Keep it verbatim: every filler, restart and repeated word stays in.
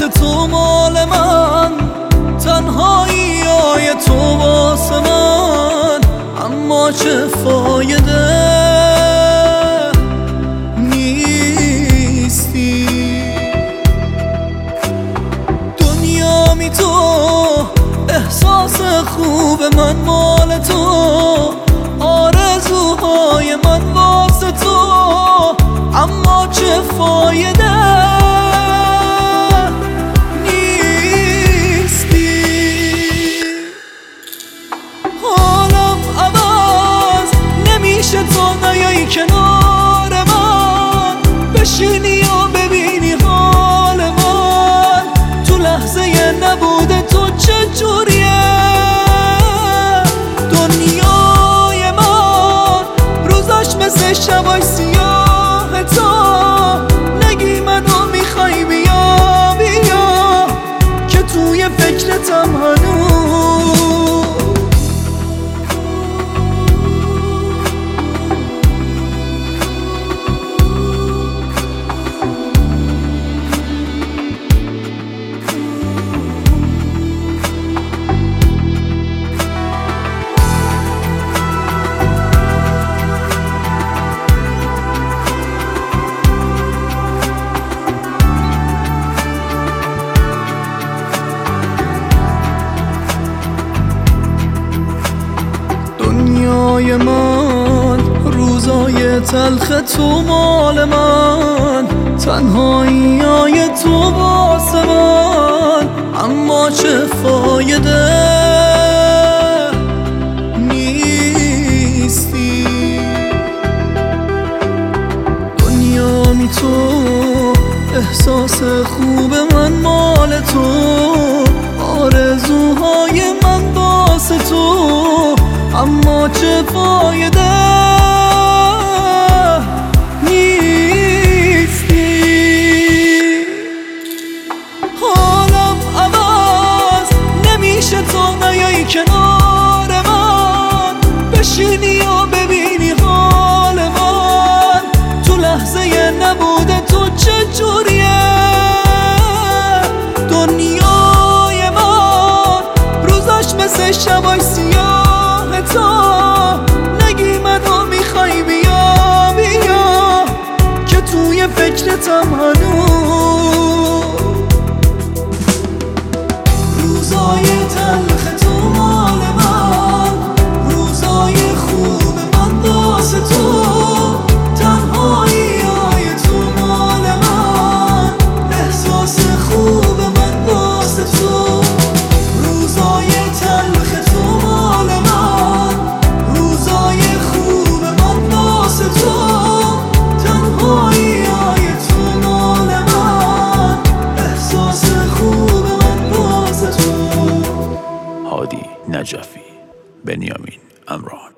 تو مال من، تنهایی های تو واسه من، اما چه فایده نیستی. دنیا می تو، احساس خوب من مال تو، آرزوهای من واسه تو، اما چه فایده نیستی. حالم عوض نمیشه تا نیایی کنار من، بشینی و ببینی حال من تو لحظه نبوده تو چجوریه. دنیای من روزاش مثل شبای سیاه تا، نگی منو میخوای بیا بیا که توی فکرتم هنوز. دنیای من روزای تلخ تو مال من، تنهایی های تو واسه من، اما چه فایده نیستی. دنیا می تو، احساس خوب من مال تو، آرزوهای من واسه تو، اما چه فایده نیستی. حالم عوض نمیشه تا نیایی کنار من، بشینی و ببینی حال من تو لحظه نبوده تو چجوریه. دنیای من روزاش مثل شبای سیاه تا، نگی منو میخوای بیا بیا که توی فکرتم هنوز. روزای تلخ تو مال من، روزای خوب من واسه تو، تنهایی های تو مال من، احساس خوب من واسه تو. روزای تلخ تو مال من، روزای خوب من واسه تو، تنهایی های تو مال من، احساس خوب من واسه تو. هادی نجفی، بنیامین امران.